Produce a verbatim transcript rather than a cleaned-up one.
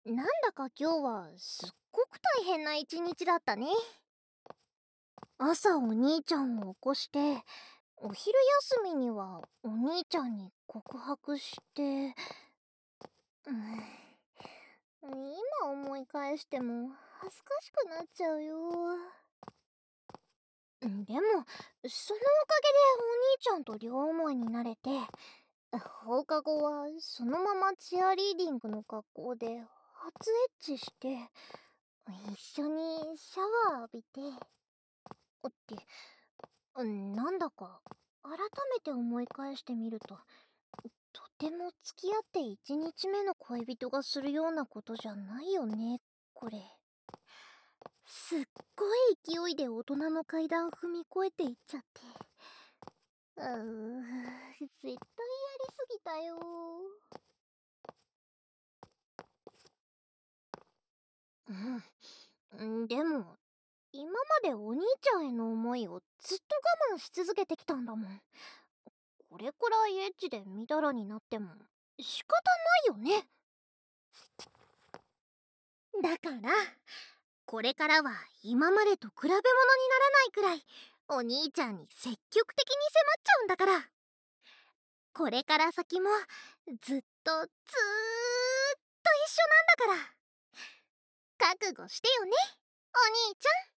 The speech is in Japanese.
なんだか今日はすっごく大変な一日だったね。朝お兄ちゃんを起こして、お昼休みにはお兄ちゃんに告白して、うん、今思い返しても恥ずかしくなっちゃうよ。うんでも、そのおかげでお兄ちゃんと両思いになれて、放課後はそのままチアリーディングの学校で初エッチして、一緒にシャワー浴びて、って、うんなんだか改めて思い返してみると、とても付き合って一日目の恋人がするようなことじゃないよね、これ。すっごい勢いで大人の階段踏み越えていっちゃって。うーん、絶対やりすぎたよ。うん。でも、今までお兄ちゃんへの思いをずっと我慢し続けてきたんだもん。これくらいエッチでみだらになっても仕方ないよね。だからこれからは今までと比べ物にならないくらいお兄ちゃんに積極的に迫っちゃうんだから。これから先もずっとずーっと一緒なんだから覚悟してよね、お兄ちゃん。